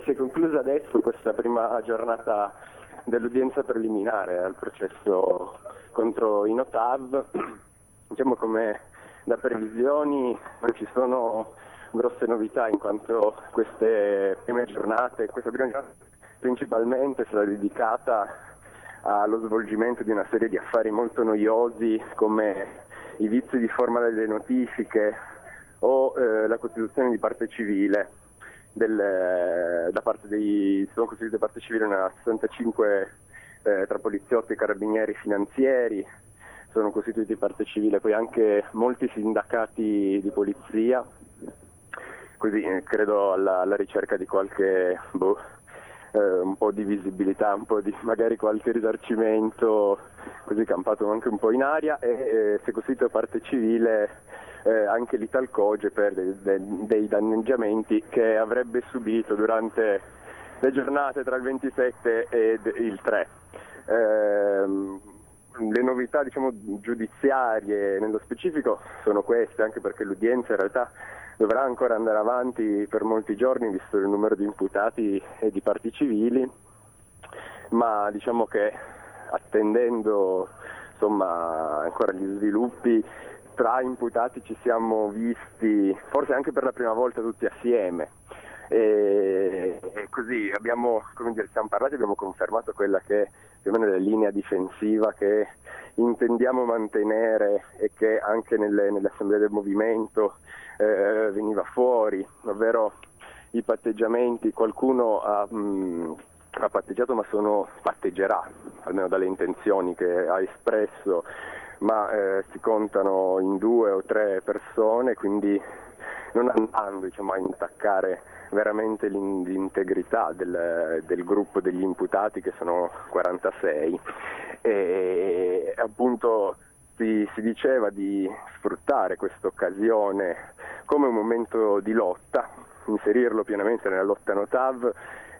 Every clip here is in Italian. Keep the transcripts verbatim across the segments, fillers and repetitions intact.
Si è conclusa adesso questa prima giornata dell'udienza preliminare al processo contro i Notav. Diciamo, come da previsioni non ci sono grosse novità, in quanto queste prime giornate, questa prima giornata principalmente sarà dedicata allo svolgimento di una serie di affari molto noiosi, come i vizi di forma delle notifiche o eh, la costituzione di parte civile. Del, da parte dei sono costituite parte civile una sessantacinque eh, tra poliziotti, carabinieri, finanzieri, sono costituiti parte civile poi anche molti sindacati di polizia, così eh, credo alla, alla ricerca di qualche boh, eh, un po' di visibilità, un po' di magari qualche risarcimento, così campato anche un po' in aria, e eh, si è costituito parte civile Eh, anche l'Italcoge per dei, dei, dei danneggiamenti che avrebbe subito durante le giornate tra il ventisette e il tre. Eh, le novità, diciamo, giudiziarie nello specifico sono queste, anche perché l'udienza in realtà dovrà ancora andare avanti per molti giorni visto il numero di imputati e di parti civili, ma diciamo che attendendo insomma ancora gli sviluppi, tra imputati ci siamo visti forse anche per la prima volta tutti assieme e, e così abbiamo, come dire, siamo parlati, abbiamo confermato quella che più o meno è la linea difensiva che intendiamo mantenere e che anche nelle, nelle assemblee del movimento eh, veniva fuori, ovvero i patteggiamenti. Qualcuno ha, mh, ha patteggiato, ma sono patteggerà, almeno dalle intenzioni che ha espresso, ma eh, si contano in due o tre persone, quindi non andando, diciamo, a intaccare veramente l'integrità del, del gruppo degli imputati, che sono quarantasei, e appunto si, si diceva di sfruttare questa occasione come un momento di lotta, inserirlo pienamente nella lotta Notav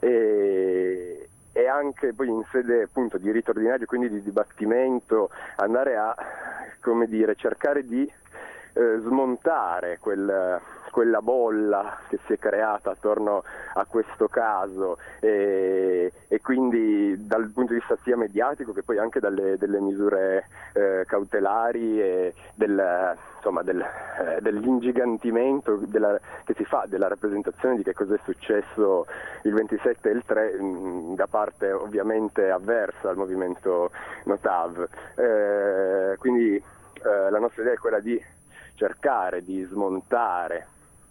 e e anche poi in sede appunto di rito ordinario, quindi di dibattimento, andare a, come dire, cercare di eh, smontare quel, quella bolla che si è creata attorno a questo caso e, e quindi dal punto di vista sia mediatico che poi anche dalle delle misure eh, cautelari e del, insomma, del, eh, dell'ingigantimento della, che si fa della rappresentazione di che cosa è successo il ventisette e il tre mh, da parte ovviamente avversa al movimento Notav. Eh, quindi eh, la nostra idea è quella di cercare di smontare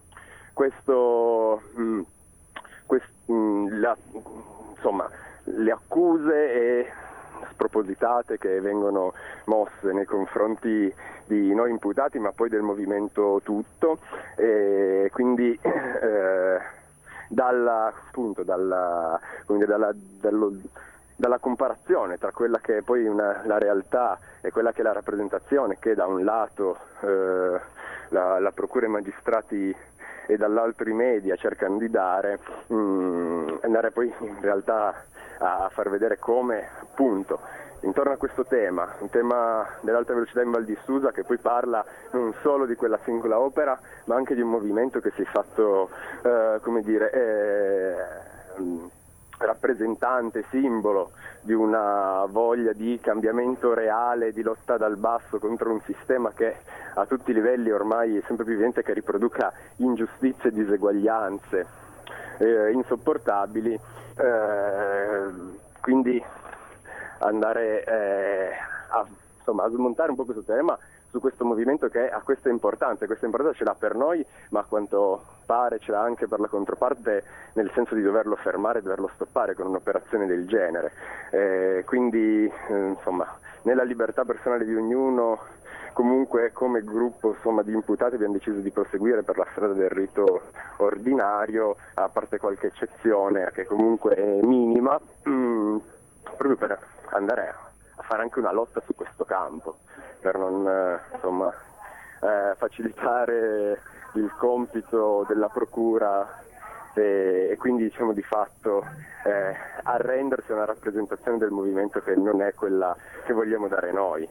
questo, mh, quest, mh, la, insomma, le accuse e spropositate che vengono mosse nei confronti di noi imputati, ma poi del movimento tutto, e quindi eh, dalla, appunto, dalla, quindi dalla, dallo, dalla comparazione tra quella che è poi una, la realtà e quella che è la rappresentazione che da un lato eh, la, la procura e i magistrati e dall'altro i media cercano di dare, mh, andare poi in realtà a, a far vedere come appunto intorno a questo tema, un tema dell'alta velocità in Val di Susa, che poi parla non solo di quella singola opera ma anche di un movimento che si è fatto eh, come dire eh, rappresentante, simbolo di una voglia di cambiamento reale, di lotta dal basso contro un sistema che a tutti i livelli ormai è sempre più evidente che riproduca ingiustizie e diseguaglianze eh, insopportabili, eh, quindi andare eh, a, insomma, a smontare un po' questo tema su questo movimento che ha questa importanza, questa importanza ce l'ha per noi, ma a quanto pare ce l'ha anche per la controparte, nel senso di doverlo fermare, doverlo stoppare con un'operazione del genere. Eh, quindi, eh, insomma, nella libertà personale di ognuno, comunque come gruppo, insomma, di imputati abbiamo deciso di proseguire per la strada del rito ordinario, a parte qualche eccezione che comunque è minima, mh, proprio per andare a fare anche una lotta su questo campo, per non eh, insomma, eh, facilitare il compito della procura e, e quindi, diciamo, di fatto eh, arrendersi a una rappresentazione del movimento che non è quella che vogliamo dare noi.